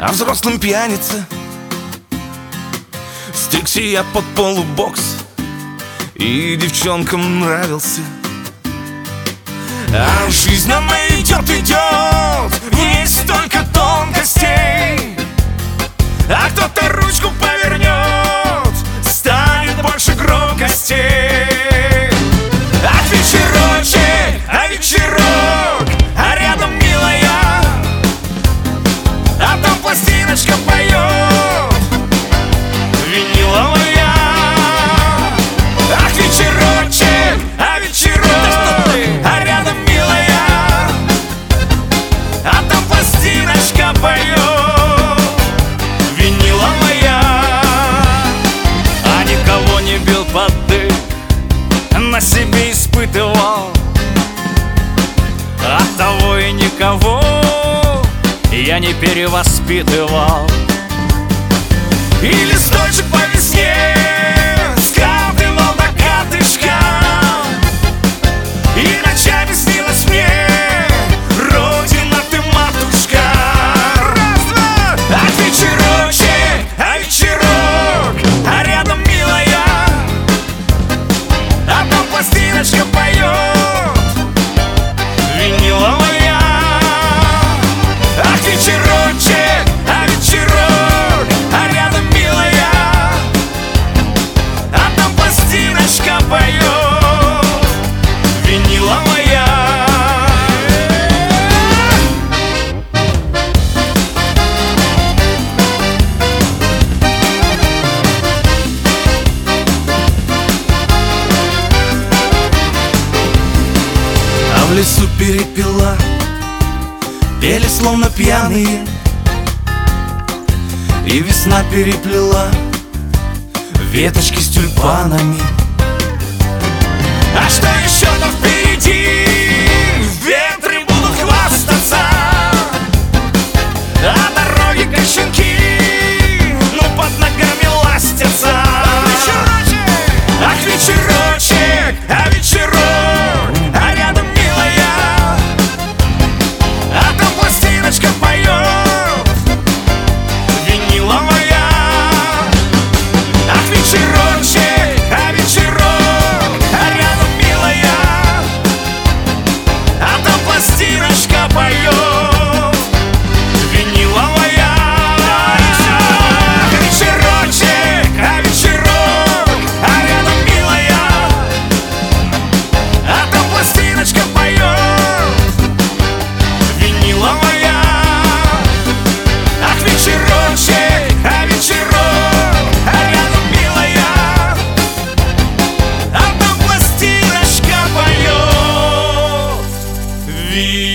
а взрослым пьяница. Стригся я под полубокс, и девчонкам нравился. А жизнь она идет, в ней столько тонкостей. А кто-то ручку повернет, станет больше громкостей. А вечерок, а рядом милая, а там пластиночка поет, виниловая. Ах, вечерочек, а рядом милая, а там пластиночка поет, виниловая. А никого не бил под дых, на себе испытывал. Оттого и никого я не перевоспитывал. И листочек по весне скатывал до катышка, и ночами снилась мне родина ты, матушка. Раз, два. Ах, вечерок, а рядом милая, а там пластиночка поет, виниловая. Ах, вечерочек, а рядом милая, а там пластиночка поет, виниловая. А в лесу перепела пели словно пьяные, и весна переплела веточки с тюльпанами. А что еще-то впереди? Ветры будут хвастаться, а дороги как щенки, ну под ногами ластятся. Ах, вечерочек, а рядом милая, а там пластиночка поет, виниловая. Ах, вечерочек, а рядом милая, а там пластиночка поет, виниловая. Ах, вечерочек, а рядом милая, а там пластиночка поет, виниловая. Ах, вечерочек, а рядом милая, а там пластиночка поет,